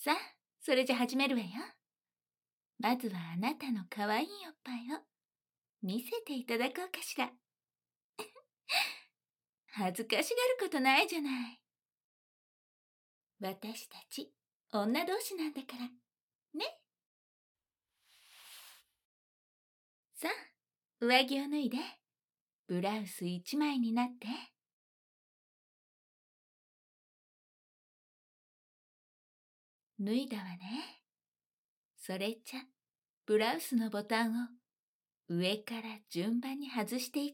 さあ、それじゃ始めるわよ。まずはあなたのかわいいおっぱいを見せていただこうかしら。恥ずかしがることないじゃない。私たち、女同士なんだから。ね。さあ、上着を脱いで、ブラウス一枚になって。脱いだわね。それじゃ、ブラウスのボタンを上から順番に外していって。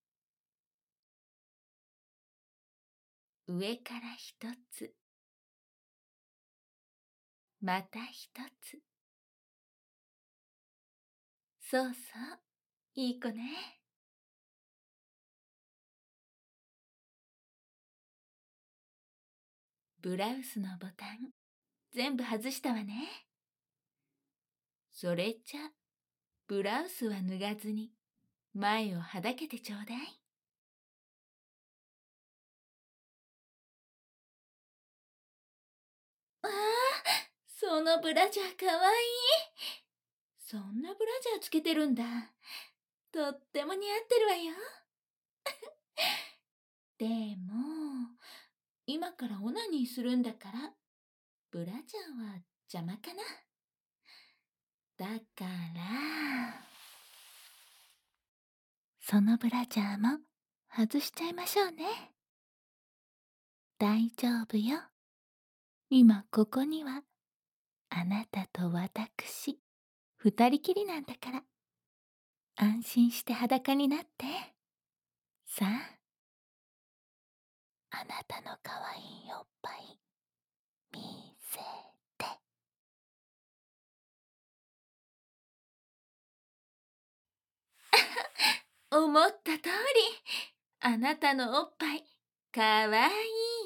上から一つ。また一つ。そうそう、いい子ね。ブラウスのボタン、全部外したわね。それじゃ、ブラウスは脱がずに、前をはだけてちょうだい。ああ、そのブラジャーかわいい。そんなブラジャーつけてるんだ。とっても似合ってるわよ。でも、今からオナニーするんだから、ブラジャーは邪魔かな。だから、そのブラジャーも外しちゃいましょうね。大丈夫よ。今ここにはあなたと私二人きりなんだから、安心して裸になって。さあ、あなたのかわいいおっぱい見せて。思った通り、あなたのおっぱいかわいい。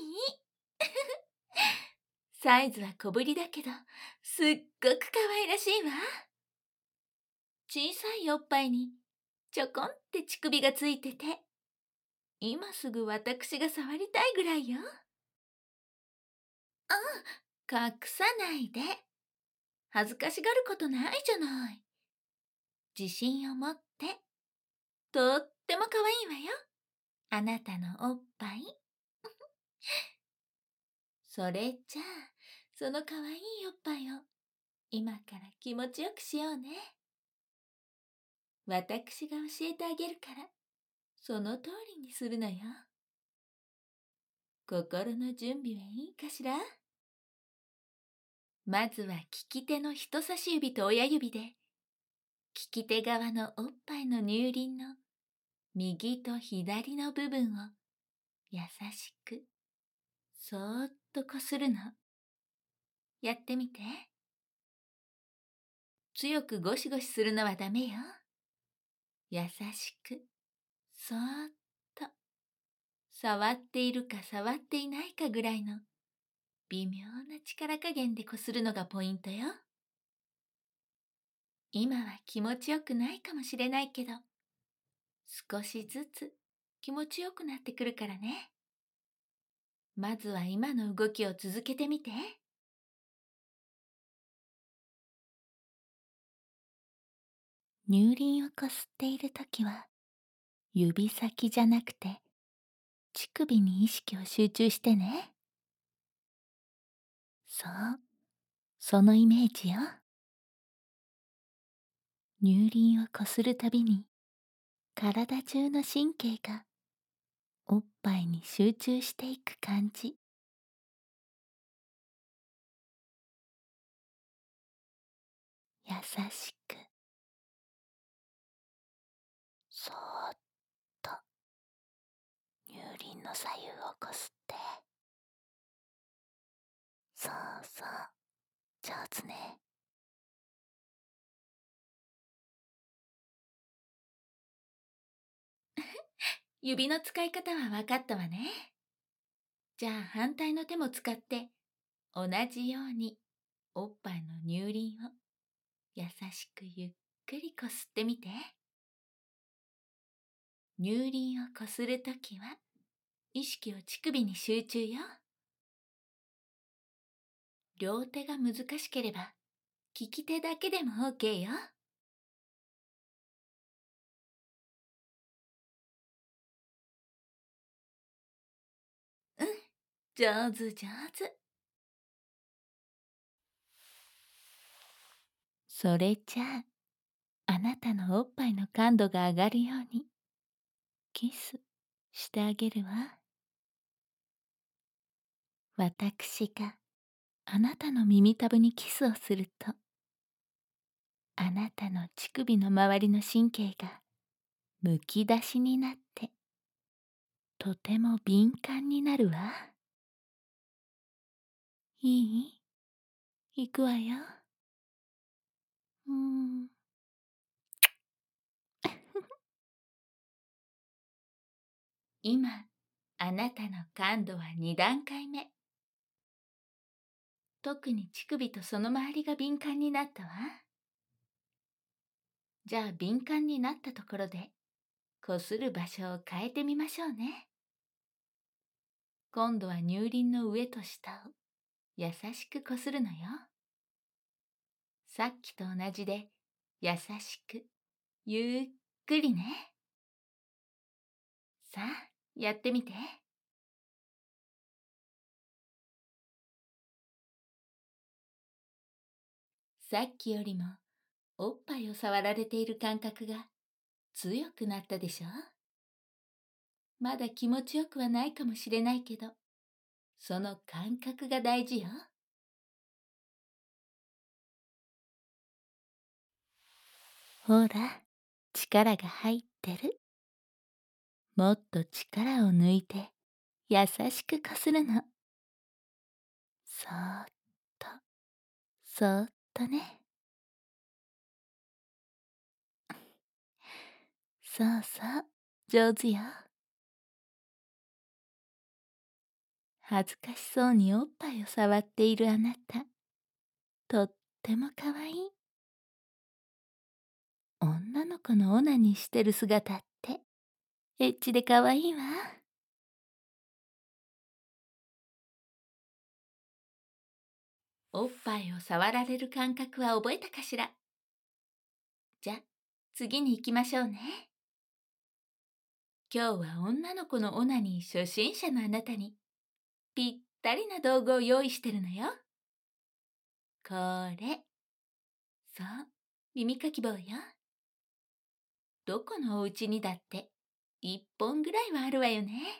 サイズは小ぶりだけど、すっごくかわいらしいわ。小さいおっぱいにちょこんって乳首がついてて、今すぐ私が触りたいぐらいよ。隠さないで。恥ずかしがることないじゃない。自信を持って。とっても可愛いわよ。あなたのおっぱい。それじゃあ、その可愛いおっぱいを今から気持ちよくしようね。私が教えてあげるから、その通りにするのよ。心の準備はいいかしら？まずは利き手の人差し指と親指で、利き手側のおっぱいの乳輪の右と左の部分を優しくそーっとこするの。やってみて。強くゴシゴシするのはダメよ。優しくそーっと、触っているか触っていないかぐらいの微妙な力加減でこするのがポイントよ。今は気持ちよくないかもしれないけど、少しずつ気持ちよくなってくるからね。まずは今の動きを続けてみて。乳輪をこすっているときは、指先じゃなくて乳首に意識を集中してね。そう、そのイメージよ。乳輪をこするたびに、体中の神経がおっぱいに集中していく感じ。優しく、そーっと乳輪の左右をこすって。そうそう、上手ね。指の使い方は分かったわね。じゃあ反対の手も使って同じようにおっぱいの乳輪を優しくゆっくりこすってみて。乳輪をこするときは意識を乳首に集中よ。 両手が難しければ、利き手だけでも OK よ。うん、上手上手。それじゃあ、あなたのおっぱいの感度が上がるように、キスしてあげるわ。私があなたの耳たぶにキスをすると、あなたの乳首の周りの神経がむき出しになって、とても敏感になるわ。いい？行くわよ。うーん。今、あなたの感度は2段階目。特に乳首とその周りが敏感になったわ。じゃあ敏感になったところで、こする場所を変えてみましょうね。今度は乳輪の上と下を優しくこするのよ。さっきと同じで優しく、ゆっくりね。さあ、やってみて。さっきよりもおっぱいを触られている感覚が強くなったでしょ？まだ気持ちよくはないかもしれないけど、その感覚が大事よ。ほら、力が入ってる。もっと力を抜いて優しくこするの。そーっと、そーっとね。そうそう、上手よ。恥ずかしそうにおっぱいを触っているあなた、とってもかわいい。女の子のオナニーしてる姿って、エッチでかわいいわ。おっぱいを触られる感覚は覚えたかしら？じゃ、次に行きましょうね。今日は女の子のオナニー初心者のあなたに、ぴったりな道具を用意してるのよ。これ。そう、耳かき棒よ。どこのお家にだって一本ぐらいはあるわよね。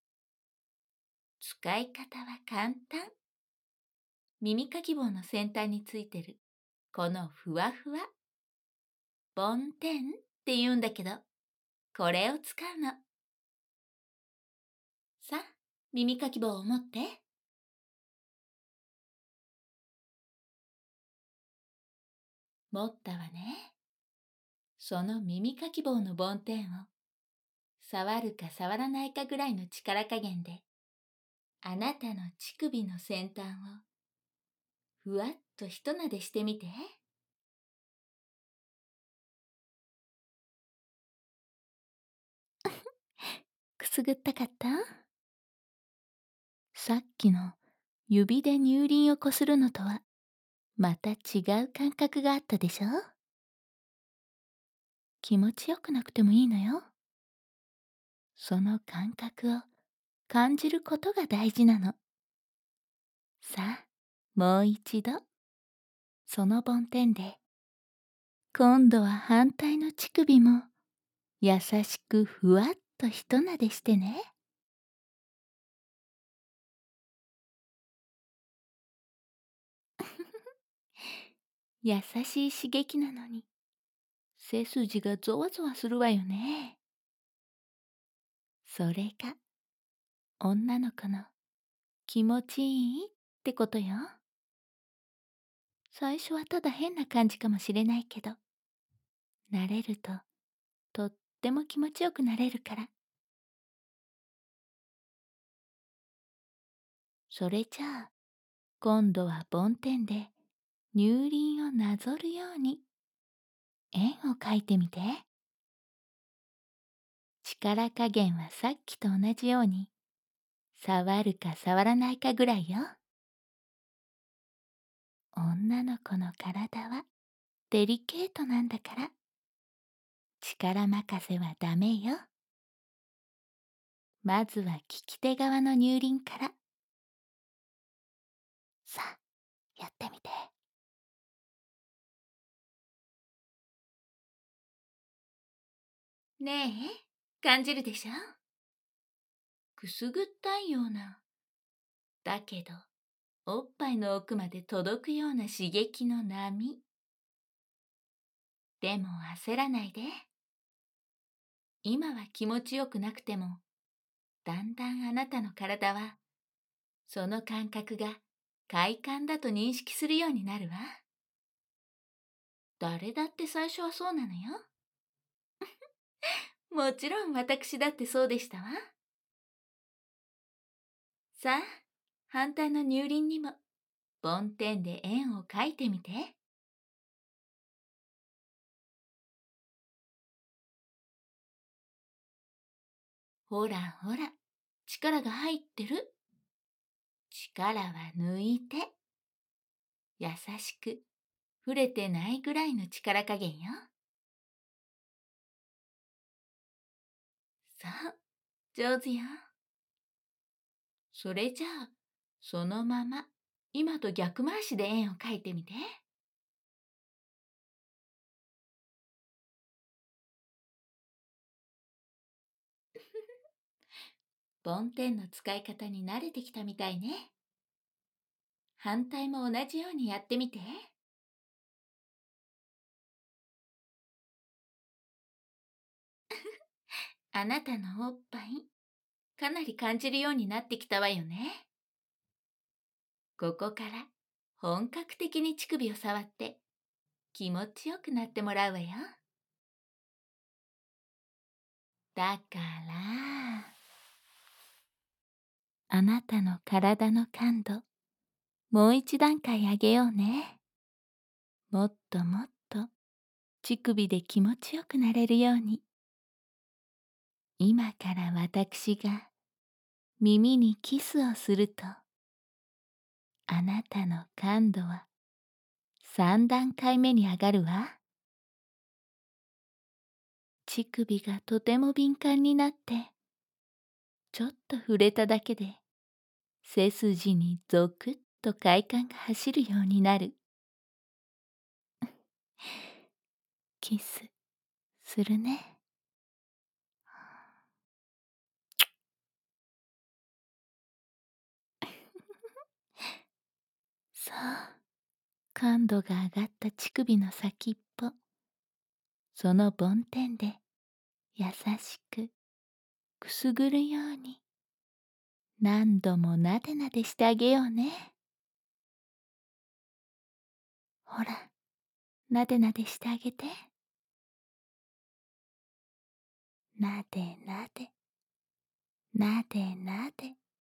使い方は簡単。耳かき棒の先端についてるこのふわふわ。梵天って言うんだけど、これを使うの。さあ、耳かき棒を持って。持ったわね。その耳かき棒の梵天を触るか触らないかぐらいの力加減で、あなたの乳首の先端をふわっと一撫でしてみて。くすぐったかった？さっきの指で乳輪をこするのとはまた違う感覚があったでしょ？気持ちよくなくてもいいのよ。その感覚を感じることが大事なの。さあ、もう一度。その梵天で、今度は反対の乳首も優しくふわっと一撫でしてね。優しい刺激なのに、背筋がゾワゾワするわよね。それが女の子の気持ちいいってことよ。最初はただ変な感じかもしれないけど、慣れるととっても気持ちよくなれるから。それじゃあ、今度は梵天で乳輪をなぞるように円を描いてみて。力加減はさっきと同じように、触るか触らないかぐらいよ。 女の子の体はデリケートなんだから、力任せはダメよ。まずは利き手側の乳輪から。さあ、やってみて。ねえ、感じるでしょ？くすぐったいような。だけど、おっぱいの奥まで届くような刺激の波。でも焦らないで。今は気持ちよくなくても、だんだんあなたの体は、その感覚が快感だと認識するようになるわ。誰だって最初はそうなのよ。もちろん私だってそうでしたわ。さあ、反対の乳輪にも、梵天で円を描いてみて。ほらほら、力が入ってる。力は抜いて。優しく、触れてないぐらいの力加減よ。そう、上手よ。それじゃあ、そのまま、今と逆回しで円を描いてみて。梵天の使い方に慣れてきたみたいね。反対も同じようにやってみて。あなたのおっぱい、かなり感じるようになってきたわよね。ここから本格的に乳首を触って気持ちよくなってもらうわよ。だから、あなたの体の感度、もう一段階上げようね。もっともっと乳首で気持ちよくなれるように。今から私が耳にキスをすると、あなたの感度は3段階目に上がるわ。乳首がとても敏感になって、ちょっと触れただけで背筋にゾクッと快感が走るようになる。キスするね。さあ、感度が上がった乳首の先っぽ、その梵天で優しくくすぐるように何度もなでなでしてあげようね。ほら、なでなでしてあげて。なでなで、なでなで。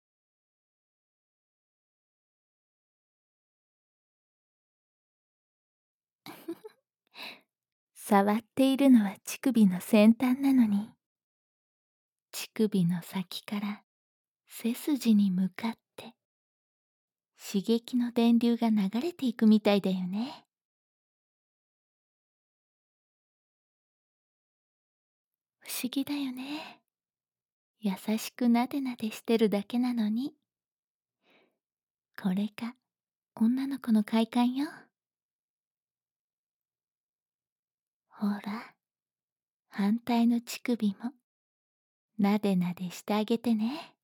触っているのは乳首の先端なのに、乳首の先から背筋に向かって刺激の電流が流れていくみたいだよね。不思議だよね。優しくなでなでしてるだけなのに、これが女の子の快感よ。ほら、反対の乳首もなでなでしてあげてね。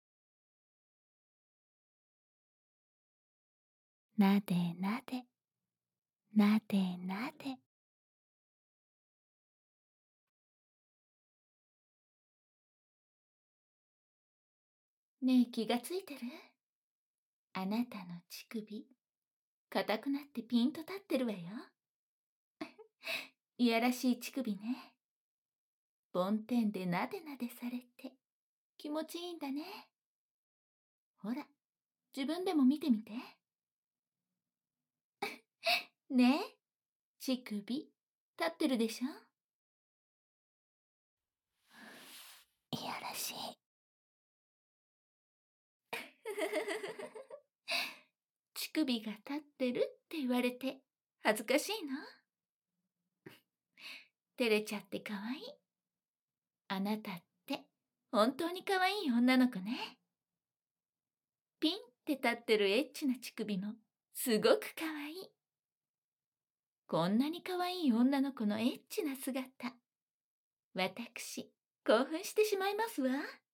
なでなで、なでなで。ねえ、気がついてる？あなたの乳首、硬くなってピンと立ってるわよ。いやらしい乳首ね。梵天でなでなでされて気持ちいいんだね。ほら、自分でも見てみて。ねえ、乳首、立ってるでしょ？いやらしい。乳乳首が立ってるって言われて恥ずかしいの？照れちゃってかわいい。あなたって本当にかわいい女の子ね。ピンって立ってるエッチな乳首もすごくかわいい。こんなにかわいい女の子のエッチな姿、私、興奮してしまいますわ。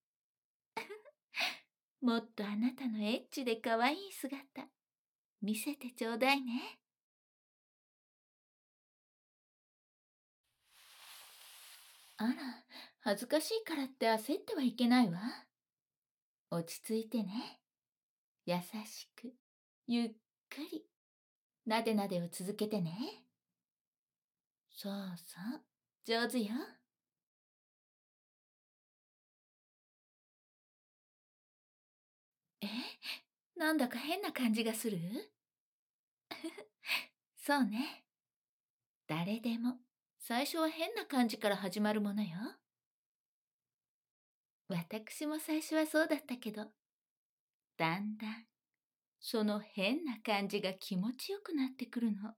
もっとあなたのエッチでかわいい姿、見せてちょうだいね。あら、恥ずかしいからって焦ってはいけないわ。落ち着いてね。優しく、ゆっくり、なでなでを続けてね。そうそう、上手よ。え、なんだか変な感じがする？そうね。誰でも、最初は変な感じから始まるものよ。私も最初はそうだったけど、だんだん、その変な感じが気持ちよくなってくるの。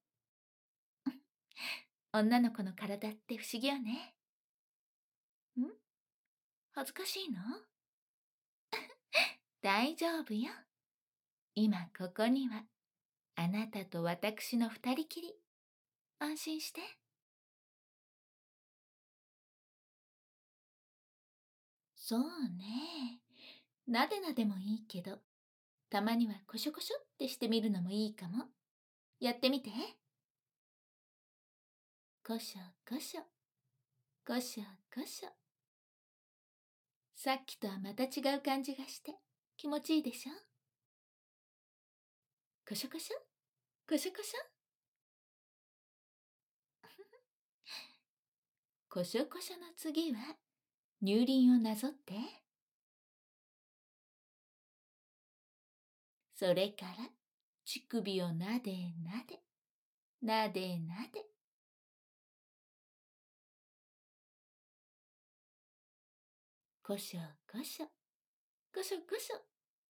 女の子の体って不思議よね。ん、恥ずかしいの？大丈夫よ。今ここには、あなたと私の二人きり。安心して。そうね。なでなでもいいけど、たまにはコショコショってしてみるのもいいかも。やってみて。コショコショ、コショコショ。さっきとはまた違う感じがして気持ちいいでしょ？コショコショ、コショコショ。コショコショの次は乳輪をなぞって。それから乳首をなでなで、なでなで。コショコショ、コショコショ。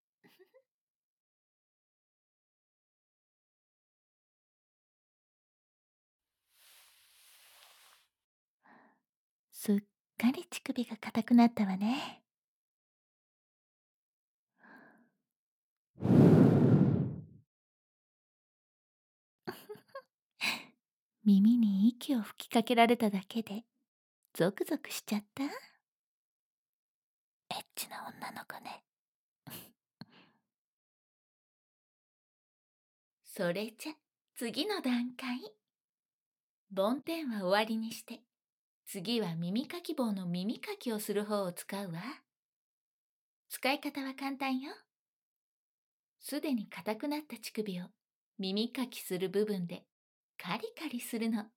すっかり乳首が硬くなったわね。耳に息を吹きかけられただけでゾクゾクしちゃった。エッチな女の子ね。それじゃ次の段階。梵天は終わりにして、次は耳かき棒の耳かきをする方を使うわ。使い方は簡単よ。すでに硬くなった乳首を耳かきする部分でカリカリするの。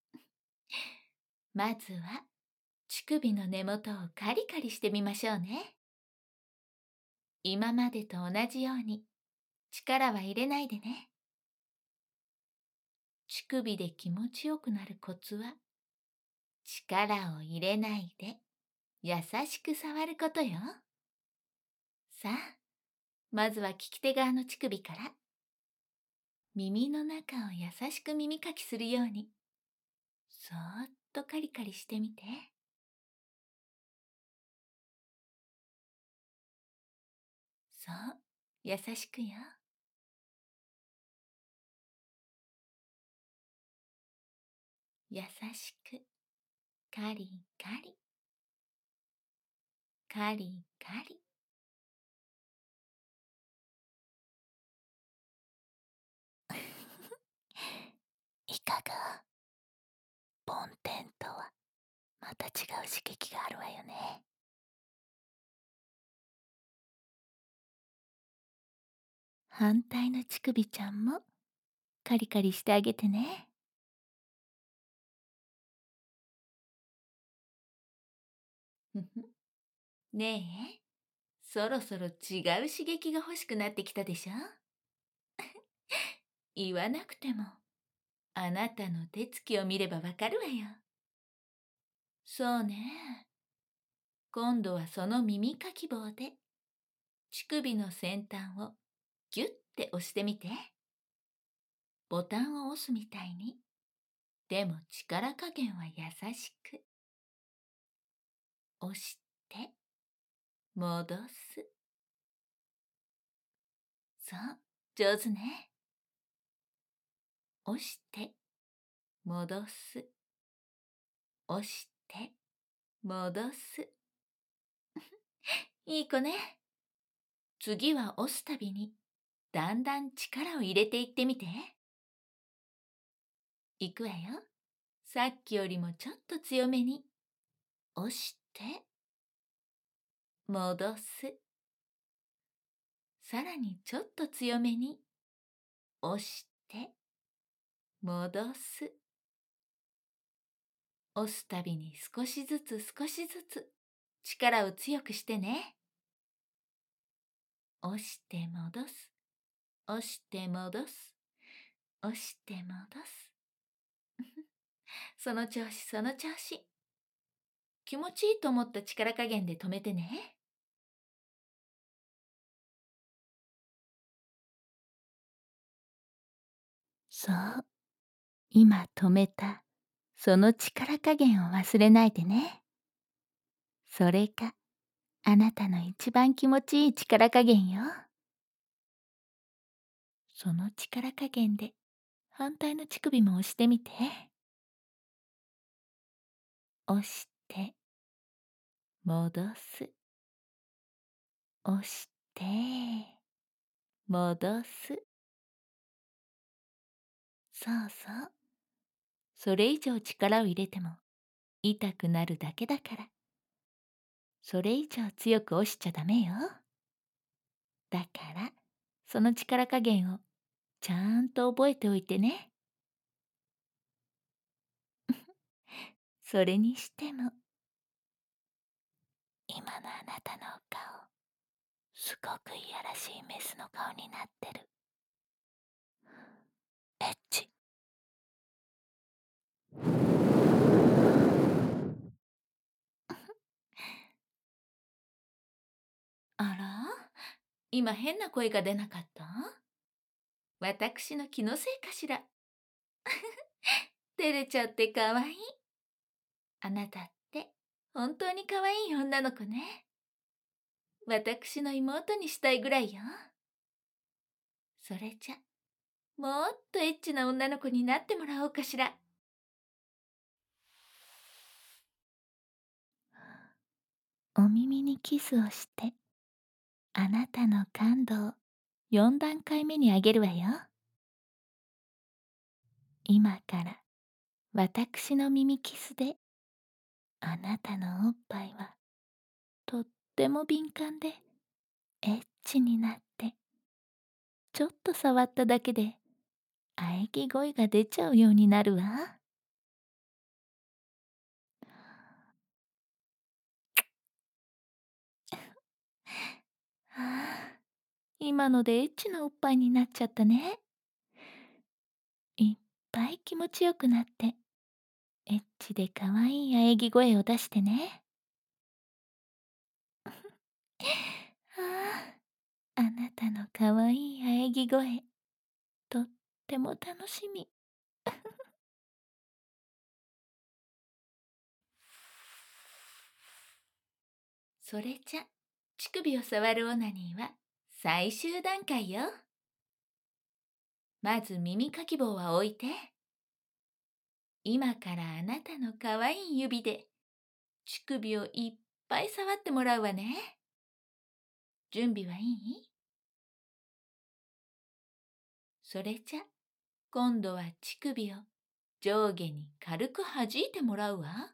まずは乳首の根元をカリカリしてみましょうね。今までと同じように力は入れないでね。乳首で気持ちよくなるコツは、力を入れないで優しく触ることよ。さあ、まずは利き手側の乳首から、耳の中を優しく耳かきするように、そーっとカリカリしてみて。そう、優しくよ。優しく、カリカリ、カリカリ。いかが？梵天とはまた違う刺激があるわよね。反対の乳首ちゃんもカリカリしてあげてね。ふふ。ねえ、そろそろ違う刺激が欲しくなってきたでしょ？言わなくても、あなたの手つきを見ればわかるわよ。そうね。今度はその耳かき棒で、乳首の先端をギュッて押してみて。 ボタンを押すみたいに。でも力加減は優しく。押して、戻す。そう、上手ね。押して、戻す。押して、戻す。いい子ね。次は押すたびに、だんだん力を入れていってみて。いくわよ。さっきよりもちょっと強めに。押して、戻す。さらにちょっと強めに。押して、戻す。押すたびに少しずつ少しずつ力を強くしてね。押して戻す。押して戻す。押して戻す。その調子その調子。気持ちいいと思った力加減で止めてね。そう。今止めた、その力加減を忘れないでね。それがあなたの一番気持ちいい力加減よ。その力加減で反対の乳首も押してみて。押して、戻す。押して、戻す。そうそう。それ以上力を入れても痛くなるだけだから。それ以上強く押しちゃダメよ。だから、その力加減をちゃんと覚えておいてね。それにしても、今のあなたのお顔、すごくいやらしいメスの顔になってる。エッチ。あら、今変な声が出なかった？私の気のせいかしら。照れちゃってかわいい。あなたって本当にかわいい女の子ね。私の妹にしたいぐらいよ。それじゃ、もっとエッチな女の子になってもらおうかしら。お耳にキスをして、あなたの感度を4段階目に上げるわよ。今から私の耳キスで、あなたのおっぱいはとっても敏感でエッチになって、ちょっと触っただけで喘ぎ声が出ちゃうようになるわ。はあ、今のでエッチなおっぱいになっちゃったね。いっぱい気持ちよくなって、エッチでかわいい喘ぎ声を出してね。はあ、あなたのかわいい喘ぎ声、とっても楽しみ。それじゃ、乳首を触るオナニーは最終段階よ。まず耳かき棒は置いて、今からあなたのかわいい指で乳首をいっぱい触ってもらうわね。準備はいい？それじゃ、今度は乳首を上下に軽く弾いてもらうわ。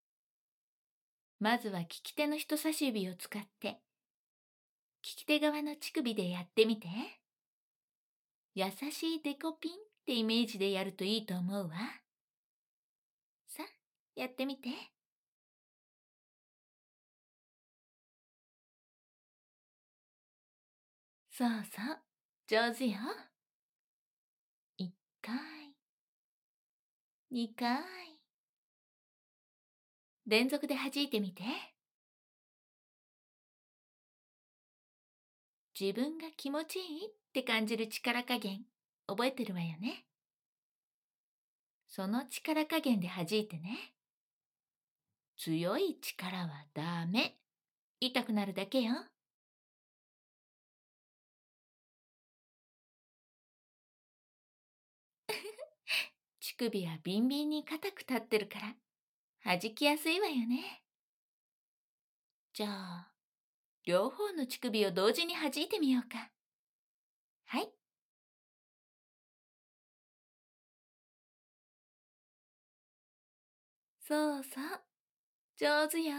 まずは利き手の人差し指を使って、利き手側の乳首でやってみて。優しいデコピンってイメージでやるといいと思うわ。さあ、やってみて。そうそう、上手よ。1回、2回。連続で弾いてみて。自分が気持ちいいって感じる力加減、覚えてるわよね。 その力加減で弾いてね。強い力はダメ。痛くなるだけよ。乳首はビンビンに硬く立ってるから弾きやすいわよね。じゃあ、両方の乳首を同時に弾いてみようか。はい。そうそう。上手よ。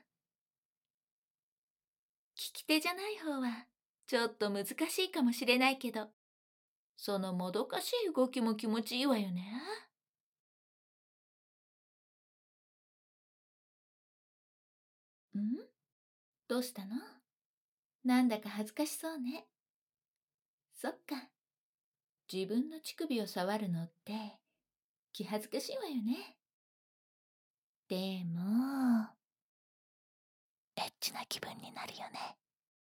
利き手じゃない方はちょっと難しいかもしれないけど、そのもどかしい動きも気持ちいいわよね。ん、どうしたの？なんだか恥ずかしそうね。そっか。自分の乳首を触るのって気恥ずかしいわよね。でも、エッチな気分になるよね。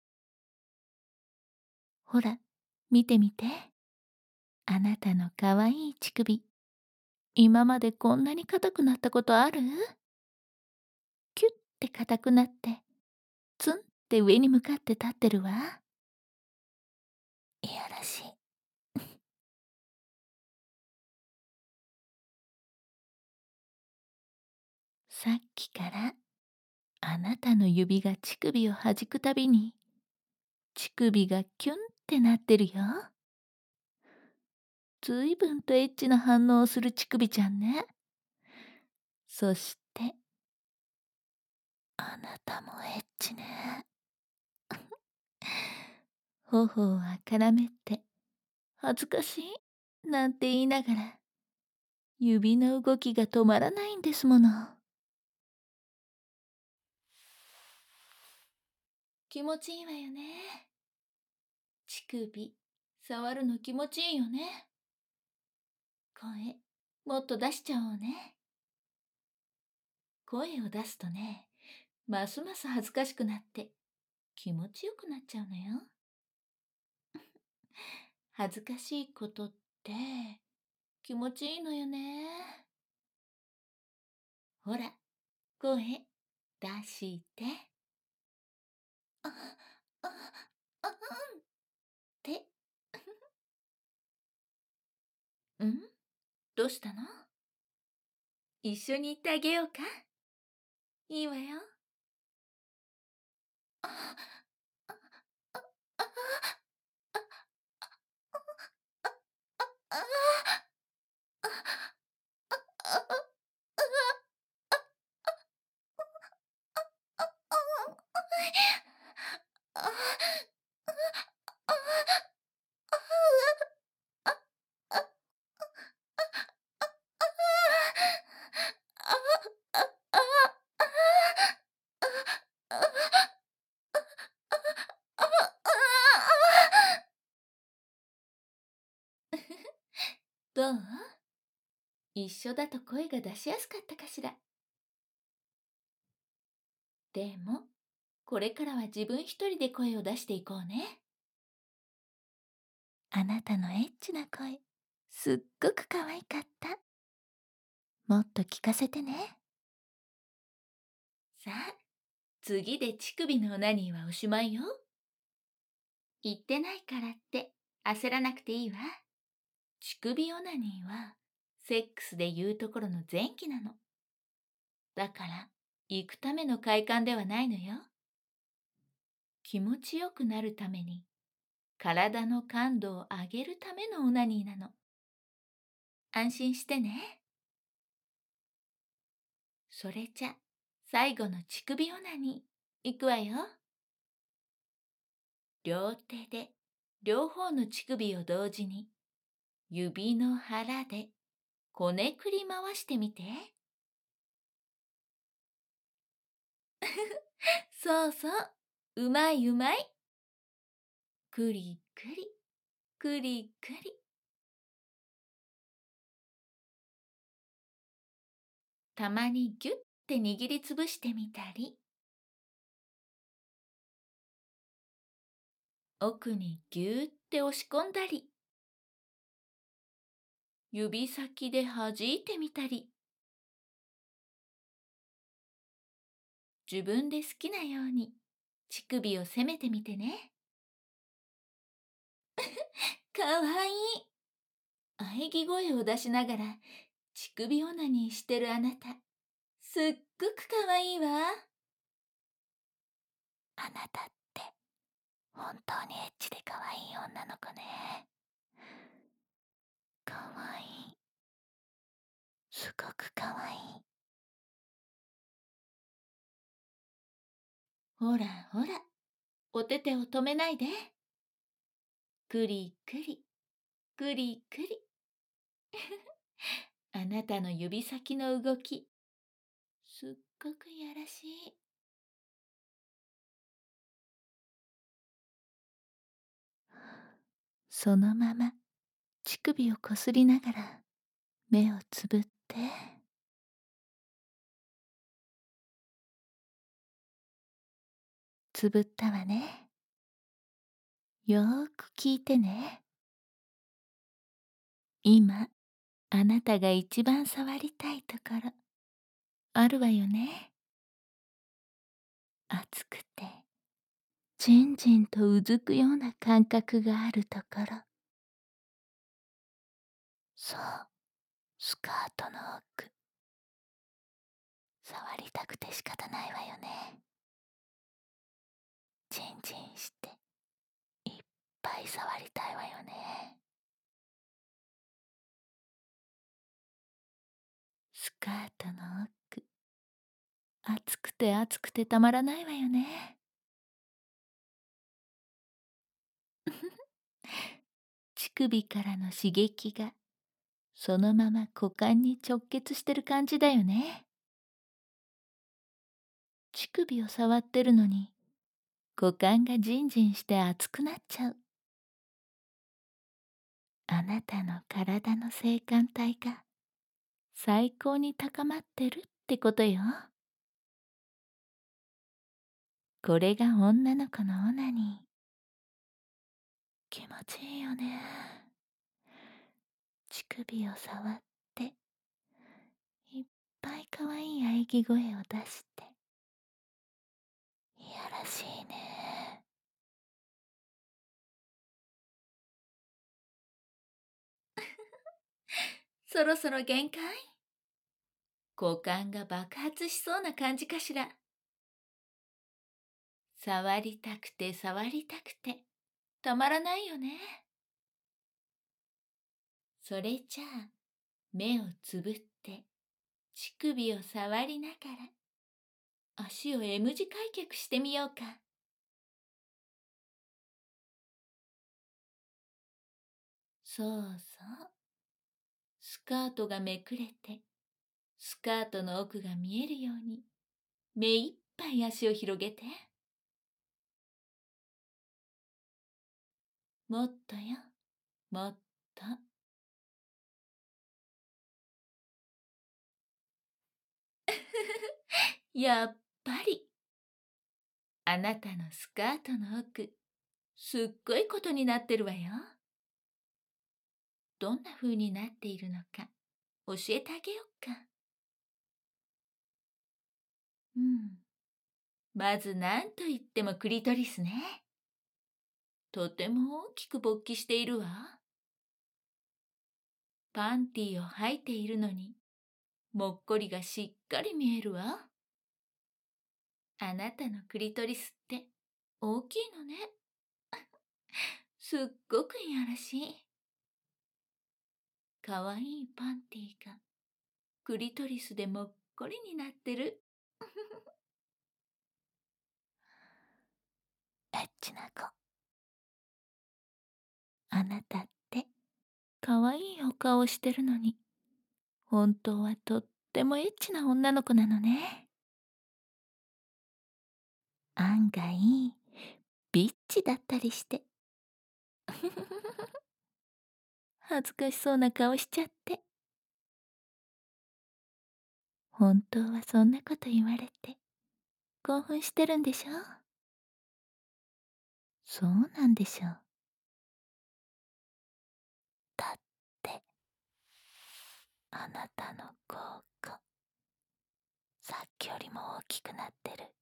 ほら、見てみて。あなたのかわいい乳首。今までこんなに硬くなったことある？キュッて硬くなって、ツンって上に向かって立ってるわ。いやらしい。さっきからあなたの指が乳首を弾くたびに、乳首がキュンってなってるよ。ずいぶんとエッチな反応をする乳首ちゃんね。そして、あなたもエッチね。頬をあからめて、恥ずかしいなんて言いながら、指の動きが止まらないんですもの。気持ちいいわよね。乳首、触るの気持ちいいよね。声、もっと出しちゃおうね。声を出すとね、ますます恥ずかしくなって気持ちよくなっちゃうのよ。恥ずかしいことって気持ちいいのよね。ほら、声出して。あ、あ、あ、って。ん、どうしたの？一緒に行ってあげようか？いいわよ。あ、あ、あ、あ、あ、どう？一緒だと声が出しやすかったかしら。でも、これからは自分一人で声を出していこうね。あなたのエッチな声、すっごく可愛かった。もっと聞かせてね。さあ、次で乳首のオナニーはおしまいよ。言ってないからって焦らなくていいわ。乳首オナニーはセックスで言うところの前期なの。だから、行くための快感ではないのよ。気持ちよくなるために、体の感度を上げるためのオナニーなの。安心してね。それじゃ、最後の乳首オナニー、いくわよ。両手で、両方の乳首を同時に、指の腹で、こねくり回してみて。そうそう、うまいうまい。くりくり、くりくり。たまにぎゅって握りつぶしてみたり、奥にぎゅーって押し込んだり、 指先で弾いてみたり、自分で好きなように乳首を攻めてみてね。かわいい。喘ぎ声を出しながら乳首オナニーしてるあなた、すっごくかわいいわ。あなたって本当にエッチでかわいい女の子ね。かわいい。すごくかわいい。ほらほら、お手手を止めないで。くりくり、くりくり。あなたの指先の動き、すっごくいやらしい。そのまま乳首をこすりながら目をつぶって。つぶったわね。よーく聞いてね。今、あなたが一番触りたいところ、あるわよね。熱くて、じんじんとうずくような感覚があるところ。そう、スカートの奥。触りたくて仕方ないわよね。じんじんして、いっぱい触りたいわよね。スカートの奥。熱くて熱くてたまらないわよね。乳首からの刺激がそのまま股間に直結してる感じだよね。乳首を触ってるのに股間がジンジンして熱くなっちゃう。あなたの体の性感帯が最高に高まってるってことよ。これが女の子のオナニー。気持ちいいよね。乳首を触っていっぱい可愛い喘ぎ声を出して、いやらしいね。そろそろ限界？股間が爆発しそうな感じかしら。触りたくて触りたくてたまらないよね。それじゃあ目をつぶって乳首を触りながら足を M 字開脚してみようか。そうそう。スカートがめくれてスカートの奥が見えるように目いっぱい足を広げて。もっとよ、もっと。やっぱりあなたのスカートの奥、すっごいことになってるわよ。どんな風になっているのか教えてあげようか。うん。まず何と言ってもクリトリスね。とても大きく勃起しているわ。パンティーを履いているのに、もっこりがしっかり見えるわ。あなたのクリトリスって大きいのね。すっごくいやらしい。かわいいパンティーがクリトリスでもっこりになってる。エッチな子。あなたってかわいいお顔してるのに、本当はとってもエッチな女の子なのね。案外ビッチだったりして。恥ずかしそうな顔しちゃって。本当はそんなこと言われて興奮してるんでしょ？そうなんでしょう。だってあなたの口角、さっきよりも大きくなってる。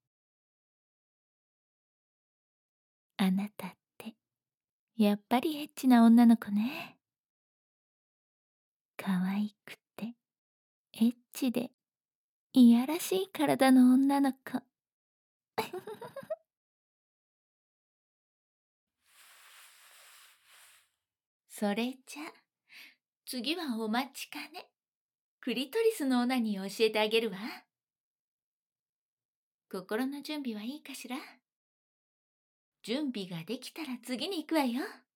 あなたってやっぱりエッチな女の子ね。可愛くてエッチでいやらしい体の女の子。それじゃ次はお待ちかね。クリトリスのオナニーを教えてあげるわ。心の準備はいいかしら？準備ができたら次に行くわよ。